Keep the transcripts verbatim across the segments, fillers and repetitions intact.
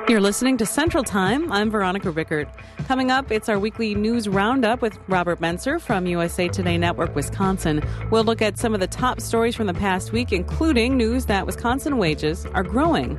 You're listening to Central Time. I'm Veronica Rickert. Coming up, it's our weekly news roundup with Robert Menser from U S A Today Network, Wisconsin. We'll look at some of the top stories from the past week, including news that Wisconsin wages are growing.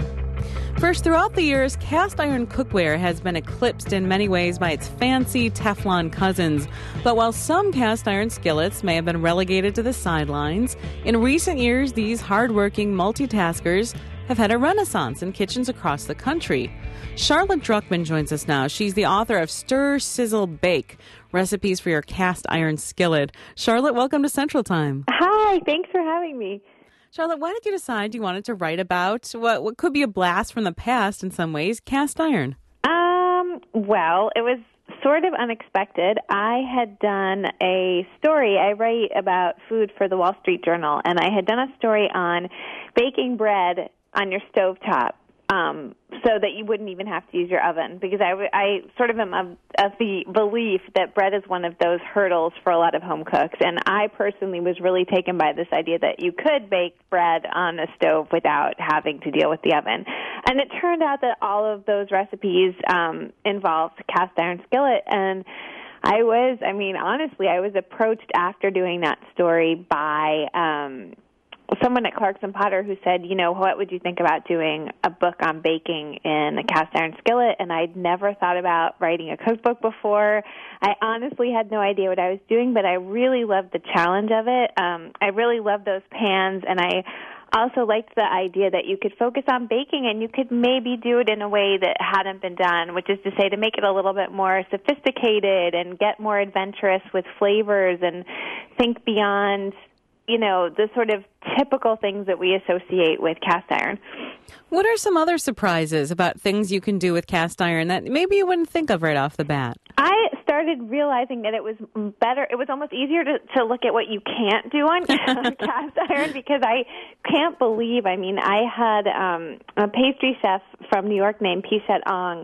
First, throughout the years, cast iron cookware has been eclipsed in many ways by its fancy Teflon cousins. But while some cast iron skillets may have been relegated to the sidelines, in recent years, these hardworking multitaskers have had a renaissance in kitchens across the country. Charlotte Druckman joins us now. She's the author of Stir, Sizzle, Bake, Recipes for Your Cast Iron Skillet. Charlotte, welcome to Central Time. Hi, thanks for having me. Charlotte, why did you decide you wanted to write about what, what could be a blast from the past in some ways, cast iron? Um, well, it was sort of unexpected. I had done a story. I write about food for the Wall Street Journal, and I had done a story on baking bread on your stovetop, um, so that you wouldn't even have to use your oven, because I, I sort of am of, of the belief that bread is one of those hurdles for a lot of home cooks, and I personally was really taken by this idea that you could bake bread on a stove without having to deal with the oven. And it turned out that all of those recipes um, involved cast iron skillet, and I was, I mean, honestly, I was approached after doing that story by um someone at Clarkson Potter who said, you know, what would you think about doing a book on baking in a cast iron skillet? And I'd never thought about writing a cookbook before. I honestly had no idea what I was doing, but I really loved the challenge of it. Um, I really loved those pans, and I also liked the idea that you could focus on baking and you could maybe do it in a way that hadn't been done, which is to say to make it a little bit more sophisticated and get more adventurous with flavors and think beyond, you know, the sort of typical things that we associate with cast iron. What are some other surprises about things you can do with cast iron that maybe you wouldn't think of right off the bat? I started realizing that it was better, it was almost easier to, to look at what you can't do on cast iron, because I can't believe, I mean, I had um, a pastry chef from New York named Pichette Ong.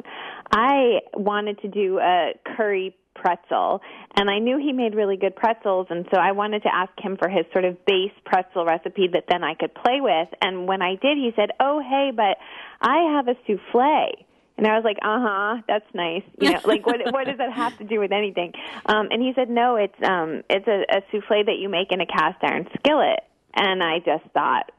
I wanted to do a curry pretzel, and I knew he made really good pretzels, and so I wanted to ask him for his sort of base pretzel recipe that then I could play with. And when I did, he said, oh, hey, but I have a souffle. And I was like, uh-huh, that's nice. You know, like, what what does that have to do with anything? Um, and he said, no, it's um, it's a, a souffle that you make in a cast iron skillet. And I just thought,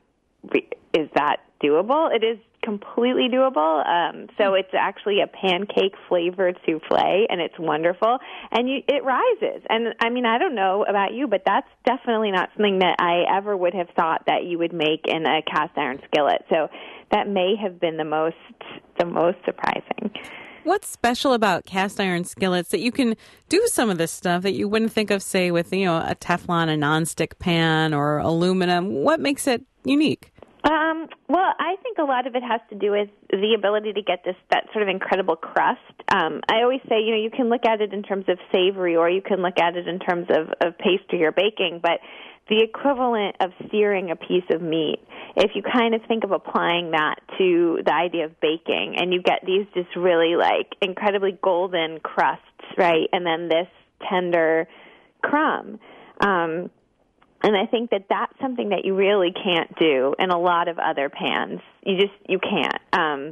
is that doable? It is completely doable. Um, so it's actually a pancake-flavored souffle, and it's wonderful. And you, it rises. And, I mean, I don't know about you, but that's definitely not something that I ever would have thought that you would make in a cast-iron skillet. So that may have been the most the most surprising. What's special about cast iron skillets that you can do some of this stuff that you wouldn't think of, say, with, you know, a Teflon, a nonstick pan, or aluminum? What makes it unique? Um, well, I think a lot of it has to do with the ability to get this that sort of incredible crust. Um, I always say, you know, you can look at it in terms of savory, or you can look at it in terms of, of pastry or baking, but the equivalent of searing a piece of meat, if you kind of think of applying that to the idea of baking, and you get these just really, like, incredibly golden crusts, right, and then this tender crumb. Um And I think that that's something that you really can't do in a lot of other pans. You just, you can't. Um,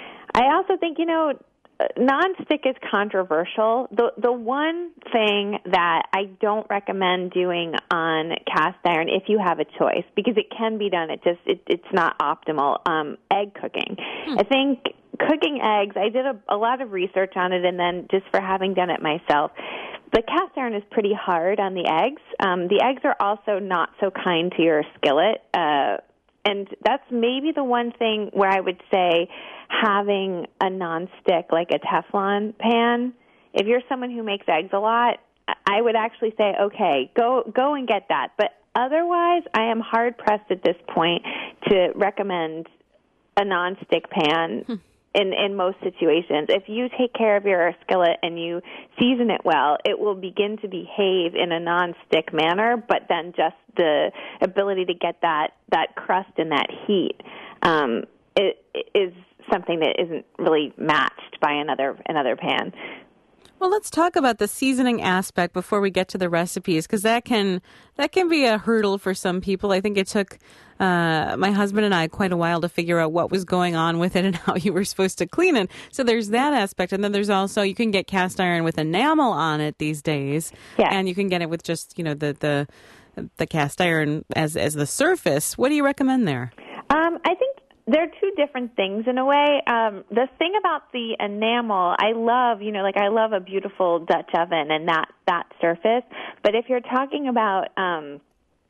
I also think, you know, nonstick is controversial. The the one thing that I don't recommend doing on cast iron, if you have a choice, because it can be done, it just, it, it's not optimal, um, egg cooking. Hmm. I think cooking eggs, I did a, a lot of research on it, and then just for having done it myself, the cast iron is pretty hard on the eggs. Um, the eggs are also not so kind to your skillet, uh, and that's maybe the one thing where I would say having a nonstick, like a Teflon pan, if you're someone who makes eggs a lot, I would actually say, okay, go go and get that. But otherwise, I am hard-pressed at this point to recommend a nonstick pan. Hmm. In, in most situations. If you take care of your skillet and you season it well, it will begin to behave in a non-stick manner, but then just the ability to get that, that crust and that heat um, it, it is something that isn't really matched by another another pan. Well, let's talk about the seasoning aspect before we get to the recipes, because that can that can be a hurdle for some people. I think it took uh, my husband and I quite a while to figure out what was going on with it and how you were supposed to clean it. So there's that aspect, and then there's also you can get cast iron with enamel on it these days, yeah. and you can get it with just you know the the the cast iron as as the surface. What do you recommend there? Um, I think. They're two different things in a way. Um, the thing about the enamel, I love, you know, like I love a beautiful Dutch oven and that, that surface. But if you're talking about um,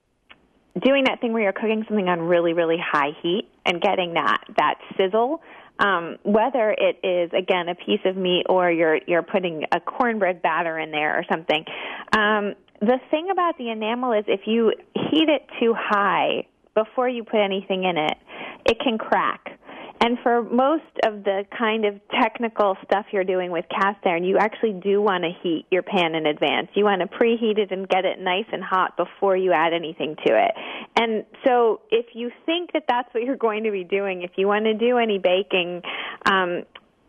doing that thing where you're cooking something on really, really high heat and getting that, that sizzle, um, whether it is, again, a piece of meat or you're, you're putting a cornbread batter in there or something, um, the thing about the enamel is if you heat it too high before you put anything in it, it can crack. And for most of the kind of technical stuff you're doing with cast iron, you actually do want to heat your pan in advance. You want to preheat it and get it nice and hot before you add anything to it. And so if you think that that's what you're going to be doing, if you want to do any baking, um,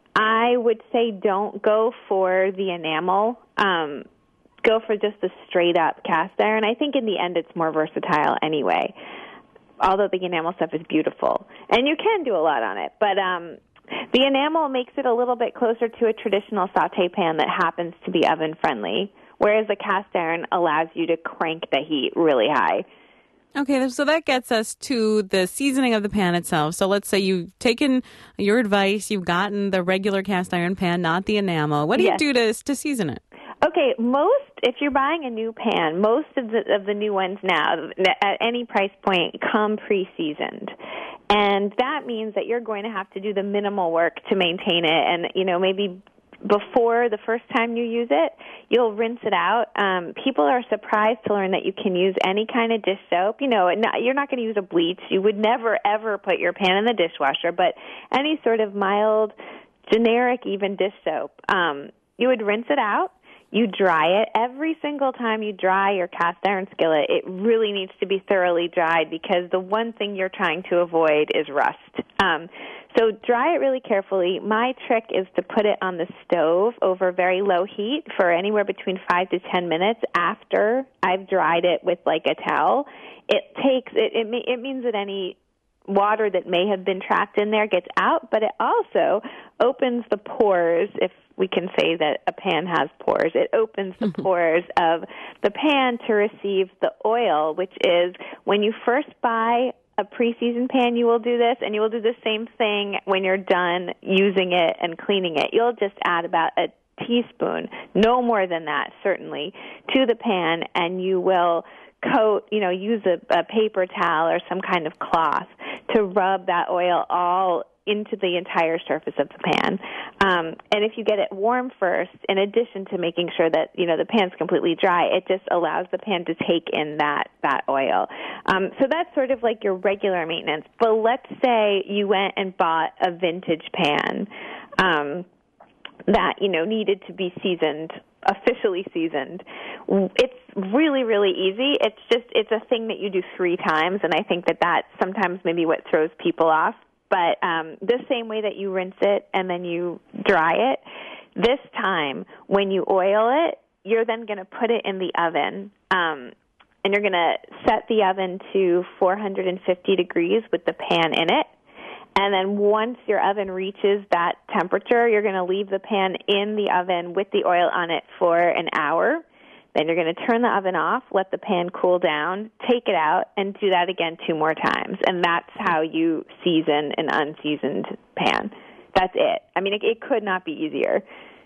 I would say don't go for the enamel. Um, go for just the straight-up cast iron. I think in the end it's more versatile anyway, although the enamel stuff is beautiful. And you can do a lot on it. But um, the enamel makes it a little bit closer to a traditional sauté pan that happens to be oven-friendly, whereas the cast iron allows you to crank the heat really high. Okay, so that gets us to the seasoning of the pan itself. So let's say you've taken your advice, you've gotten the regular cast iron pan, not the enamel. What do yes. you do to to season it? Okay, most, if you're buying a new pan, most of the of the new ones now, at any price point, come pre-seasoned. And that means that you're going to have to do the minimal work to maintain it. And, you know, maybe before the first time you use it, you'll rinse it out. Um, people are surprised to learn that you can use any kind of dish soap. You know, you're not going to use a bleach. You would never, ever put your pan in the dishwasher, but any sort of mild, generic even dish soap, um, you would rinse it out. You dry it. Every single time you dry your cast iron skillet, it really needs to be thoroughly dried because the one thing you're trying to avoid is rust. Um, so dry it really carefully. My trick is to put it on the stove over very low heat for anywhere between five to ten minutes after I've dried it with like a towel. It takes it. It, it means that any water that may have been trapped in there gets out, but it also opens the pores, if we can say that a pan has pores. It opens the mm-hmm. pores of the pan to receive the oil, which is when you first buy a pre-seasoned pan, you will do this, and you will do the same thing when you're done using it and cleaning it. You'll just add about a teaspoon, no more than that, certainly, to the pan, and you will coat, you know, use a, a paper towel or some kind of cloth to rub that oil all into the entire surface of the pan. Um, and if you get it warm first, in addition to making sure that, you know, the pan's completely dry, it just allows the pan to take in that, that oil. Um, so that's sort of like your regular maintenance. But let's say you went and bought a vintage pan um, that, you know, needed to be seasoned, officially seasoned. It's really, really easy. It's just, it's a thing that you do three times, and I think that that's sometimes maybe what throws people off. But um, the same way that you rinse it and then you dry it, this time when you oil it, you're then going to put it in the oven, um, and you're going to set the oven to four hundred fifty degrees with the pan in it. And then once your oven reaches that temperature, you're going to leave the pan in the oven with the oil on it for an hour. Then you're going to turn the oven off, let the pan cool down, take it out, and do that again two more times. And that's how you season an unseasoned pan. That's it. I mean, it, it could not be easier.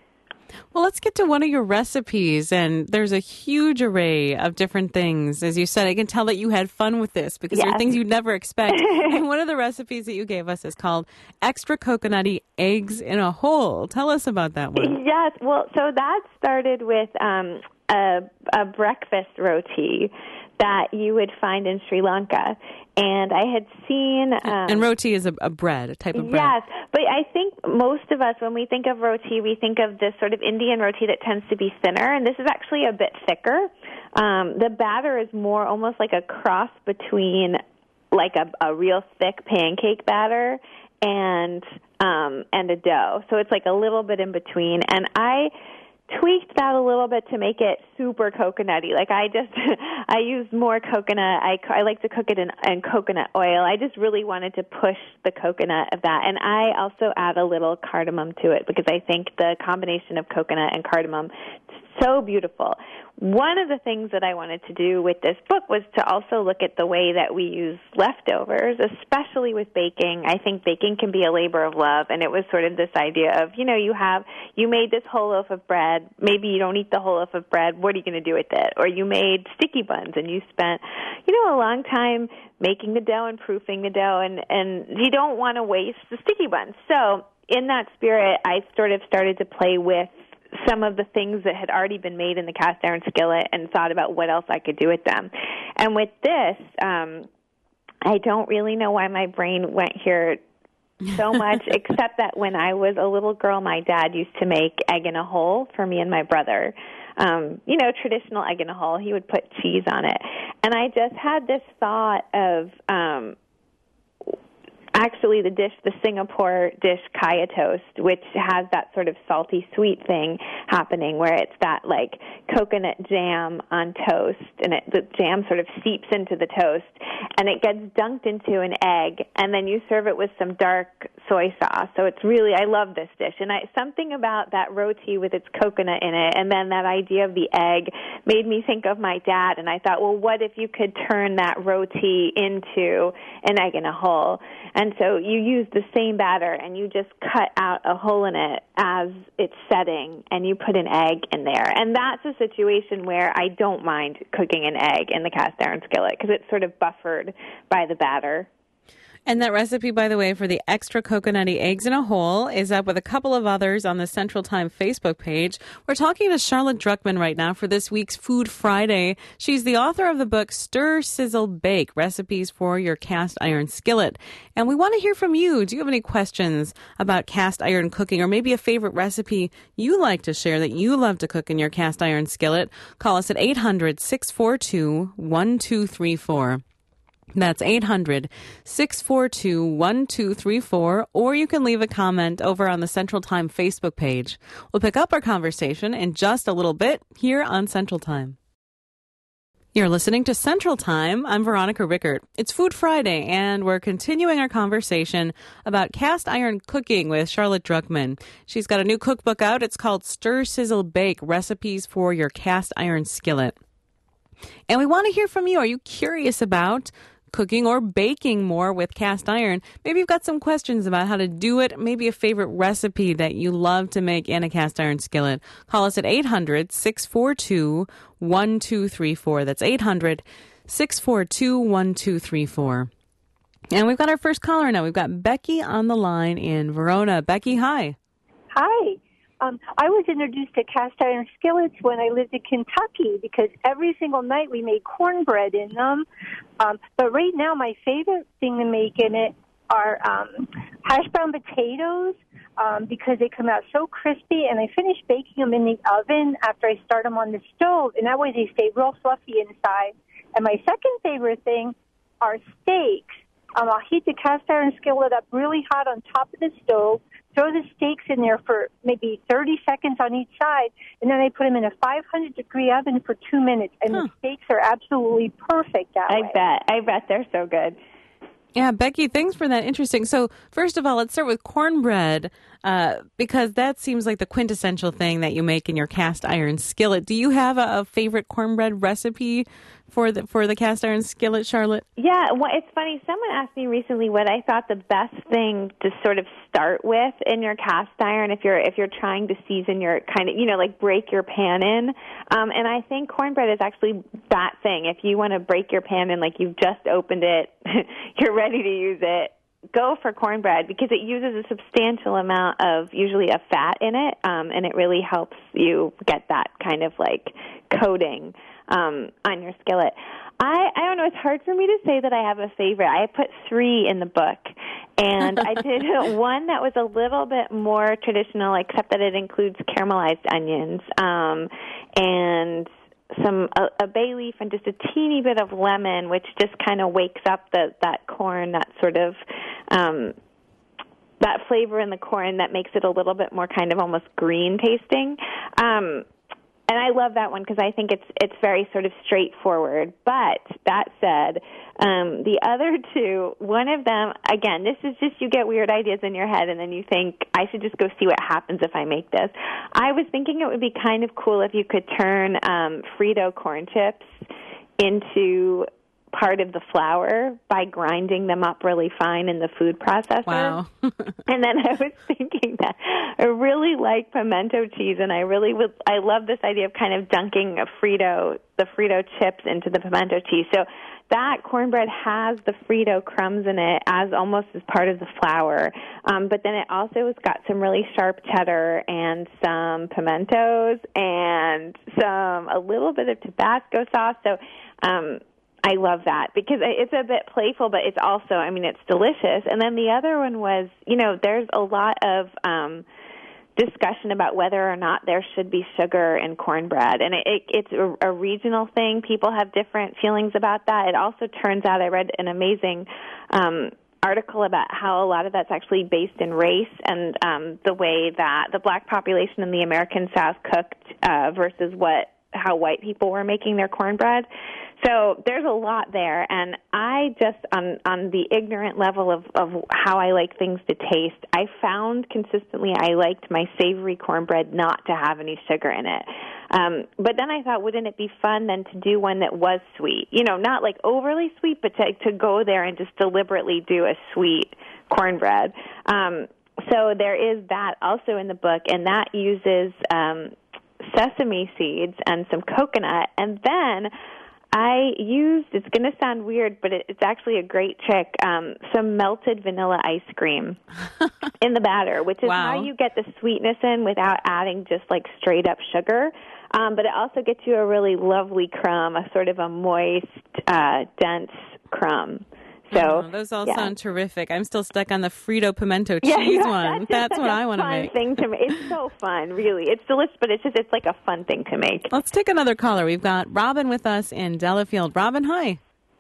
Well, let's get to one of your recipes, and there's a huge array of different things. As you said, I can tell that you had fun with this because yes. there are things you'd never expect. And one of the recipes that you gave us is called Extra Coconutty Eggs in a Hole. Tell us about that one. Yes, well, so that started with um, a, a breakfast roti that you would find in Sri Lanka. And I had seen... Um, and roti is a, a bread, a type of bread. Yes, but I think most of us, when we think of roti, we think of this sort of Indian roti that tends to be thinner, and this is actually a bit thicker. Um, the batter is more almost like a cross between like a, a real thick pancake batter and um, and a dough. So it's like a little bit in between. And I tweaked that a little bit to make it super coconutty. Like I just, I use more coconut. I, I like to cook it in, in coconut oil. I just really wanted to push the coconut of that. And I also add a little cardamom to it because I think the combination of coconut and cardamom is so beautiful. One of the things that I wanted to do with this book was to also look at the way that we use leftovers, especially with baking. I think baking can be a labor of love, and it was sort of this idea of, you know, you have, you made this whole loaf of bread. Maybe you don't eat the whole loaf of bread. What are you going to do with it? Or you made sticky buns, and you spent, you know, a long time making the dough and proofing the dough, and, and you don't want to waste the sticky buns. So in that spirit, I sort of started to play with some of the things that had already been made in the cast iron skillet and thought about what else I could do with them. And with this, um, I don't really know why my brain went here so much, except that when I was a little girl, my dad used to make egg in a hole for me and my brother. Um, you know, traditional egg in a hole. He would put cheese on it. And I just had this thought of um, actually the dish, the Singapore dish kaya toast, which has that sort of salty sweet thing happening where it's that like coconut jam on toast, and it, the jam sort of seeps into the toast, and it gets dunked into an egg, and then you serve it with some dark soy sauce. So it's really, I love this dish. And I, something about that roti with its coconut in it, and then that idea of the egg made me think of my dad, and I thought, well, what if you could turn that roti into an egg in a hole? And so you use the same batter, and you just cut out a hole in it as it's setting, and you put an egg in there. And that's a situation where I don't mind cooking an egg in the cast iron skillet because it's sort of buffered by the batter. And that recipe, by the way, for the extra coconutty eggs in a hole is up with a couple of others on the Central Time Facebook page. We're talking to Charlotte Druckman right now for this week's Food Friday. She's the author of the book Stir, Sizzle, Bake, Recipes for Your Cast Iron Skillet. And we want to hear from you. Do you have any questions about cast iron cooking, or maybe a favorite recipe you like to share that you love to cook in your cast iron skillet? Call us at eight hundred, six four two, one two three four. That's eight hundred, six four two, one two three four, or you can leave a comment over on the Central Time Facebook page. We'll pick up our conversation in just a little bit here on Central Time. You're listening to Central Time. I'm Veronica Rickert. It's Food Friday, and we're continuing our conversation about cast iron cooking with Charlotte Druckman. She's got a new cookbook out. It's called Stir, Sizzle, Bake, Recipes for Your Cast Iron Skillet. And we want to hear from you. Are you curious about cooking or baking more with cast iron? Maybe you've got some questions about how to do it, maybe a favorite recipe that you love to make in a cast iron skillet. Call us at eight hundred, six four two, one two three four. That's eight hundred, six four two, one two three four. And we've got our first caller now. We've got Becky on the line in Verona. Becky, hi. Hi. Um, I was introduced to cast iron skillets when I lived in Kentucky because every single night we made cornbread in them. Um, but right now my favorite thing to make in it are um, hash brown potatoes um, because they come out so crispy, and I finish baking them in the oven after I start them on the stove, and that way they stay real fluffy inside. And my second favorite thing are steaks. Um, I'll heat the cast iron skillet up really hot on top of the stove, throw the steaks in there for maybe thirty seconds on each side, and then I put them in a five hundred degree oven for two minutes, and huh. the steaks are absolutely perfect that I way. bet. I bet they're so good. Yeah, Becky, thanks for that. Interesting. So first of all, let's start with cornbread, uh, because that seems like the quintessential thing that you make in your cast iron skillet. Do you have a, a favorite cornbread recipe for the for the cast iron skillet, Charlotte? Yeah, well, it's funny. Someone asked me recently what I thought the best thing to sort of start with in your cast iron if you're if you're trying to season your kind of, you know, like break your pan in. Um, and I think cornbread is actually that thing. If you want to break your pan in, like you've just opened it, you're ready to use it, go for cornbread because it uses a substantial amount of usually a fat in it, um, and it really helps you get that kind of like coating um, on your skillet. I, I don't know, it's hard for me to say that I have a favorite. I put three in the book, and I did one that was a little bit more traditional, except that it includes caramelized onions um, and some a, a bay leaf and just a teeny bit of lemon, which just kind of wakes up the, that corn, that sort of um, that flavor in the corn that makes it a little bit more kind of almost green tasting. Um, and I love that one because I think it's it's very sort of straightforward. But that said, um, the other two, one of them, again, this is just you get weird ideas in your head and then you think, I should just go see what happens if I make this. I was thinking it would be kind of cool if you could turn um, Frito corn chips into part of the flour by grinding them up really fine in the food processor. Wow. And then I was thinking that I really like pimento cheese, and I really would. I love this idea of kind of dunking a Frito, the Frito chips into the pimento cheese. So that cornbread has the Frito crumbs in it as almost as part of the flour, um, but then it also has got some really sharp cheddar and some pimentos and some a little bit of Tabasco sauce. So. Um, I love that because it's a bit playful, but it's also, I mean, it's delicious. And then the other one was, you know, there's a lot of um, discussion about whether or not there should be sugar in cornbread. And it, it, it's a, a regional thing. People have different feelings about that. It also turns out, I read an amazing um, article about how a lot of that's actually based in race and um, the way that the black population in the American South cooked uh, versus what how white people were making their cornbread. So there's a lot there, and I just, on on the ignorant level of, of how I like things to taste, I found consistently I liked my savory cornbread not to have any sugar in it. Um, but then I thought, wouldn't it be fun then to do one that was sweet? You know, not like overly sweet, but to, to go there and just deliberately do a sweet cornbread. Um, so there is that also in the book, and that uses um, sesame seeds and some coconut, and then I used, it's going to sound weird, but it, it's actually a great trick, um, some melted vanilla ice cream in the batter, which is wow. how you get the sweetness in without adding just like straight up sugar. Um, but it also gets you a really lovely crumb, a sort of a moist, uh, dense crumb. So oh, those all yeah. sound terrific. I'm still stuck on the Frito pimento cheese yeah, yeah, one. That's, That's what I want to make. Thing to make. It's so fun, really. It's delicious, but it's just it's like a fun thing to make. Let's take another caller. We've got Robin with us in Delafield. Robin, hi.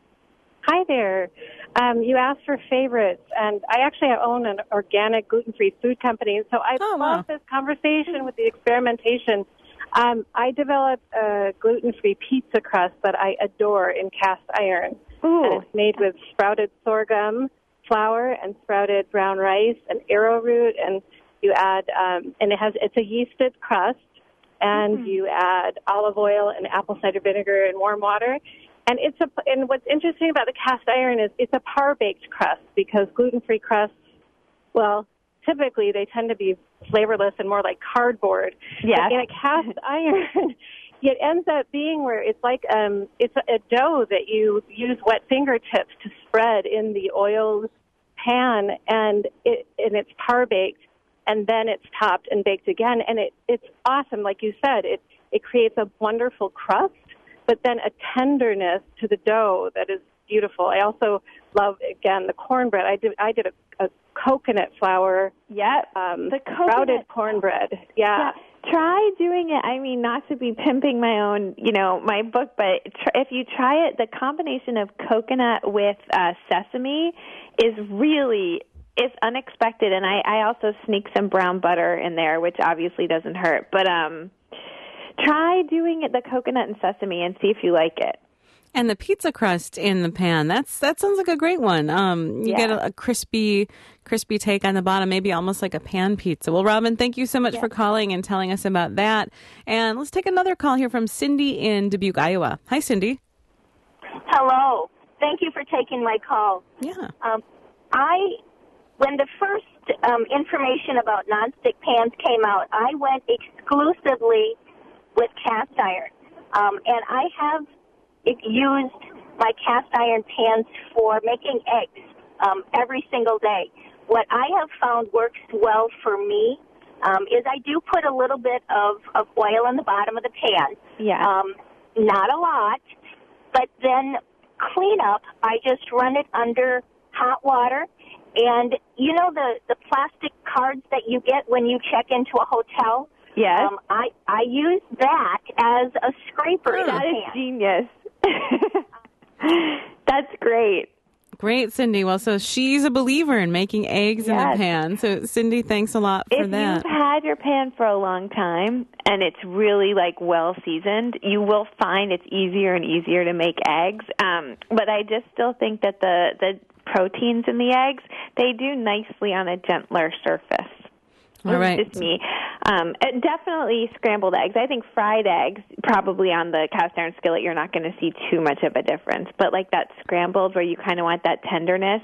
Hi there. Um, you asked for favorites, and I actually own an organic gluten-free food company, so I oh, love wow. this conversation with the experimentation. Um, I developed a gluten-free pizza crust that I adore in cast iron. Ooh. And it's made with sprouted sorghum flour and sprouted brown rice and arrowroot, and you add um, and it has it's a yeasted crust, and mm-hmm. you add olive oil and apple cider vinegar and warm water. And it's a and what's interesting about the cast iron is it's a par baked crust, because gluten-free crusts, well, typically they tend to be flavorless and more like cardboard. Yeah. In a cast iron, it ends up being where it's like um, it's a, a dough that you use wet fingertips to spread in the oiled pan, and it and it's par baked, and then it's topped and baked again, and it it's awesome. Like you said, it it creates a wonderful crust, but then a tenderness to the dough that is beautiful. I also love, again, the cornbread. I did I did a, a coconut flour, yep, um, the coconut sprouted cornbread. Yeah. yeah. Try doing it. I mean, not to be pimping my own, you know, my book, but tr- if you try it, the combination of coconut with uh, sesame is really, it's unexpected. And I, I also sneak some brown butter in there, which obviously doesn't hurt. But um, try doing it, the coconut and sesame, and see if you like it. And the pizza crust in the pan, that's that sounds like a great one. Um, you yeah. get a, a crispy, crispy take on the bottom, maybe almost like a pan pizza. Well, Robin, thank you so much yeah. for calling and telling us about that. And let's take another call here from Cindy in Dubuque, Iowa. Hi, Cindy. Hello. Thank you for taking my call. Yeah. Um, I, when the first um, information about nonstick pans came out, I went exclusively with cast iron, um, and I have It used my cast iron pans for making eggs um, every single day. What I have found works well for me um, is I do put a little bit of, of oil in the bottom of the pan. Yeah. Um, not a lot, but then cleanup, I just run it under hot water. And you know the, the plastic cards that you get when you check into a hotel? Yes. Um, I, I use that as a scraper. Oh, in the that is pan. genius. That's great. Great, Cindy. Well, so she's a believer in making eggs in Yes. the pan. So, Cindy, thanks a lot for If that. you've had your pan for a long time and it's really like well seasoned, you will find it's easier and easier to make eggs. Um, but I just still think that the the proteins in the eggs, they do nicely on a gentler surface. All right. It's just me. Um, and definitely scrambled eggs. I think fried eggs, probably on the cast iron skillet, you're not going to see too much of a difference. But like that scrambled where you kind of want that tenderness.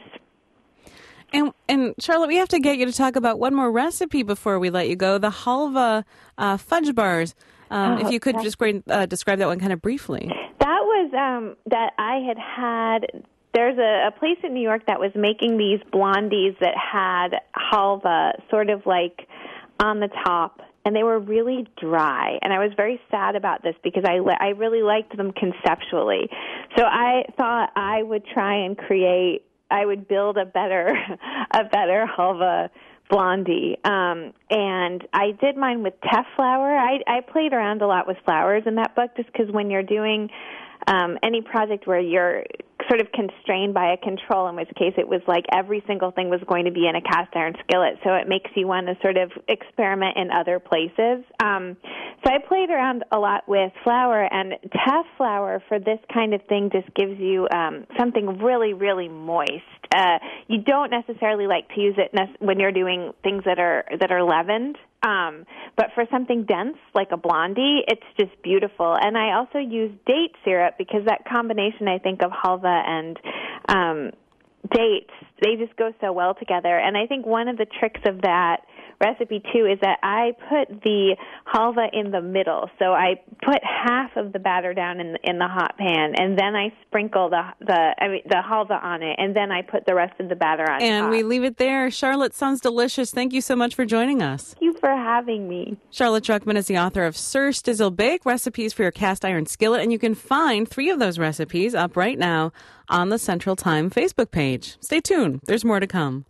And, and Charlotte, we have to get you to talk about one more recipe before we let you go, the halva uh, fudge bars. Um, Oh, if you could okay. just great, uh, describe that one kind of briefly. That was um, that I had had. There's a, a place in New York that was making these blondies that had halva sort of like on the top, and they were really dry. And I was very sad about this because I, li- I really liked them conceptually. So I thought I would try and create, I would build a better, a better halva blondie. Um, and I did mine with teff flour. I, I played around a lot with flours in that book just because when you're doing um, any project where you're sort of constrained by a control, in which case it was like every single thing was going to be in a cast iron skillet, so it makes you want to sort of experiment in other places. Um, so I played around a lot with flour, and teff flour for this kind of thing just gives you um, something really, really moist. Uh, you don't necessarily like to use it nec- when you're doing things that are that are leavened. Um, but for something dense like a blondie, it's just beautiful. And I also use date syrup because that combination, I think, of halva and um, dates, they just go so well together. And I think one of the tricks of that recipe, too, is that I put the halva in the middle. So I put half of the batter down in the, in the hot pan, and then I sprinkle the the I mean, the halva on it, and then I put the rest of the batter on And top. we leave it there. Charlotte, sounds delicious. Thank you so much for joining us. Thank you for having me. Charlotte Druckman is the author of Sir Stizzle Bake, Recipes for Your Cast Iron Skillet, and you can find three of those recipes up right now on the Central Time Facebook page. Stay tuned. There's more to come.